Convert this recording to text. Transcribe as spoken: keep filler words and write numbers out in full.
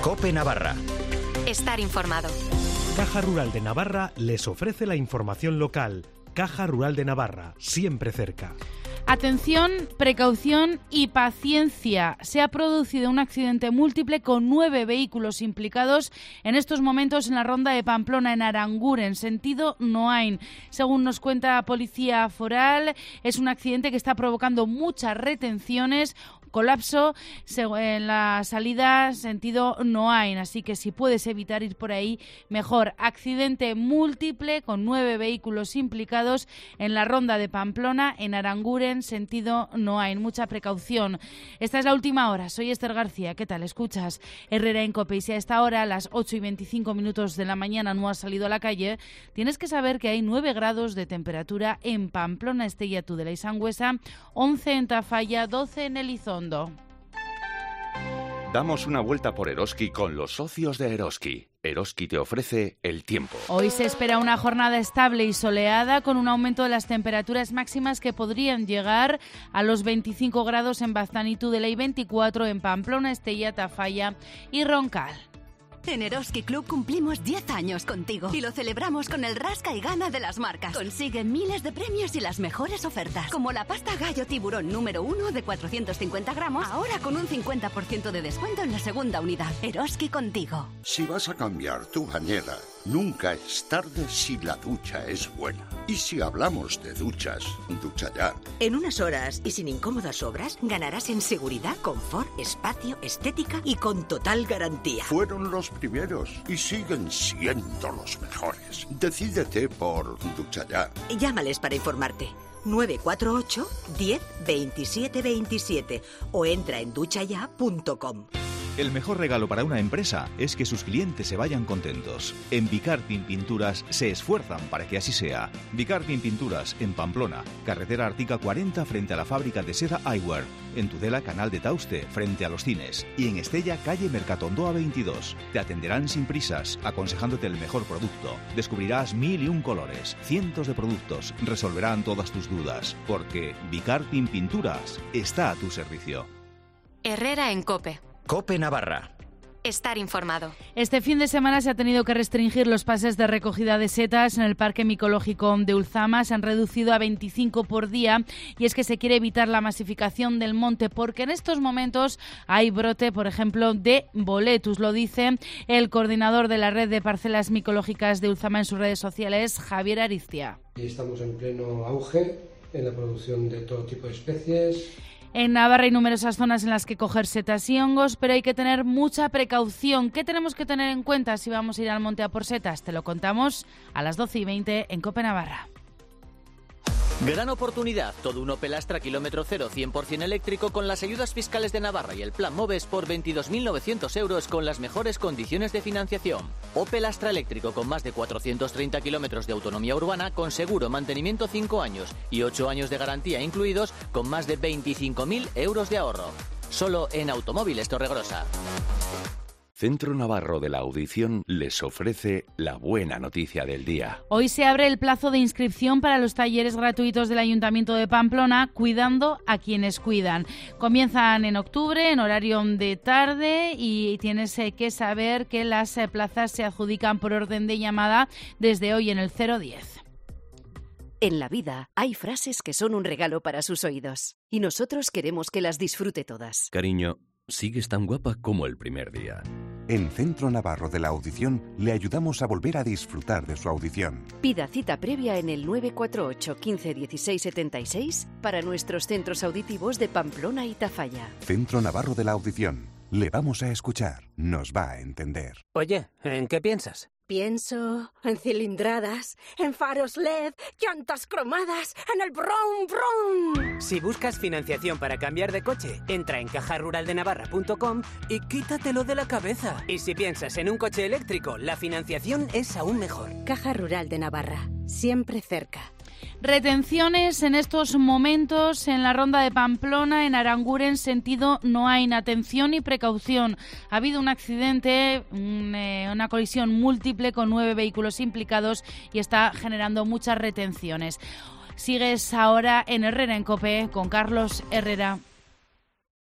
COPE Navarra. Estar informado. Caja Rural de Navarra les ofrece la información local. Caja Rural de Navarra, siempre cerca. Atención, precaución y paciencia. Se ha producido un accidente múltiple con nueve vehículos implicados en estos momentos en la ronda de Pamplona, en Aranguren, sentido Noain. Según nos cuenta Policía Foral, es un accidente que está provocando muchas retenciones, colapso en la salida sentido Noain, así que si puedes evitar ir por ahí, mejor. Accidente múltiple con nueve vehículos implicados en la ronda de Pamplona, en Aranguren, sentido Noain. Mucha precaución. Esta es la última hora. Soy Esther García. ¿Qué tal? Escuchas Herrera en COPE. Y si a esta hora, a las ocho y veinticinco minutos de la mañana, no has salido a la calle, tienes que saber que hay nueve grados de temperatura en Pamplona, Estella, Tudela y Sangüesa, once en Tafalla, doce en Elizondo. Damos una vuelta por Eroski con los socios de Eroski. Eroski te ofrece el tiempo. Hoy se espera una jornada estable y soleada con un aumento de las temperaturas máximas que podrían llegar a los veinticinco grados en Baztán y Tudela y veinticuatro en Pamplona, Estella, Tafalla y Roncal. En Eroski Club cumplimos diez años contigo y lo celebramos con el rasca y gana de las marcas. Consigue miles de premios y las mejores ofertas, como la pasta gallo tiburón número uno de cuatrocientos cincuenta gramos, ahora con un cincuenta por ciento de descuento en la segunda unidad. Eroski contigo. Si vas a cambiar tu bañera, nunca es tarde si la ducha es buena. Y si hablamos de duchas, ducha ya. En unas horas y sin incómodas obras, ganarás en seguridad, confort, espacio, estética y con total garantía. Fueron los primeros y siguen siendo los mejores. Decídete por ducha ya. Llámales para informarte. nueve cuatro ocho, diez, veintisiete veintisiete o entra en duchaya punto com. El mejor regalo para una empresa es que sus clientes se vayan contentos. En Vicarpin Pinturas se esfuerzan para que así sea. Vicarpin Pinturas, en Pamplona, carretera Artica cuarenta frente a la fábrica de seda Eyewear. En Tudela, Canal de Tauste, frente a los cines. Y en Estella, calle Mercatondoa veintidós. Te atenderán sin prisas, aconsejándote el mejor producto. Descubrirás mil y un colores, cientos de productos. Resolverán todas tus dudas. Porque Vicarpin Pinturas está a tu servicio. Herrera en COPE. COPE Navarra. Estar informado. Este fin de semana se ha tenido que restringir los pases de recogida de setas en el Parque Micológico de Ulzama. Se han reducido a veinticinco por día y es que se quiere evitar la masificación del monte porque en estos momentos hay brote, por ejemplo, de boletus. Lo dice el coordinador de la red de parcelas micológicas de Ulzama en sus redes sociales, Javier Ariztia. Estamos en pleno auge en la producción de todo tipo de especies. En Navarra hay numerosas zonas en las que coger setas y hongos, pero hay que tener mucha precaución. ¿Qué tenemos que tener en cuenta si vamos a ir al monte a por setas? Te lo contamos a las doce y veinte en COPE Navarra. Gran oportunidad, todo un Opel Astra kilómetro cero cien por ciento eléctrico con las ayudas fiscales de Navarra y el Plan Moves por veintidós mil novecientos euros con las mejores condiciones de financiación. Opel Astra eléctrico con más de cuatrocientos treinta kilómetros de autonomía urbana con seguro, mantenimiento cinco años y ocho años de garantía incluidos con más de veinticinco mil euros de ahorro. Solo en Automóviles Torregrosa. Centro Navarro de la Audición les ofrece la buena noticia del día. Hoy se abre el plazo de inscripción para los talleres gratuitos del Ayuntamiento de Pamplona, Cuidando a quienes cuidan. Comienzan en octubre, en horario de tarde, y tienes que saber que las plazas se adjudican por orden de llamada desde hoy en el cero diez. En la vida hay frases que son un regalo para sus oídos, y nosotros queremos que las disfrute todas. Cariño, sigues tan guapa como el primer día. En Centro Navarro de la Audición le ayudamos a volver a disfrutar de su audición. Pida cita previa en el nueve cuatro ocho, quince, dieciséis, setenta y seis para nuestros centros auditivos de Pamplona y Tafalla. Centro Navarro de la Audición. Le vamos a escuchar. Nos va a entender. Oye, ¿en qué piensas? Pienso en cilindradas, en faros L E D, llantas cromadas, en el brum brum. Si buscas financiación para cambiar de coche, entra en caja rural de navarra punto com y quítatelo de la cabeza. Y si piensas en un coche eléctrico, la financiación es aún mejor. Caja Rural de Navarra, siempre cerca. Retenciones en estos momentos en la ronda de Pamplona, en Aranguren, sentido Noain. Atención y precaución. Ha habido un accidente, un, eh, una colisión múltiple con nueve vehículos implicados y está generando muchas retenciones. Sigues ahora en Herrera en COPE con Carlos Herrera.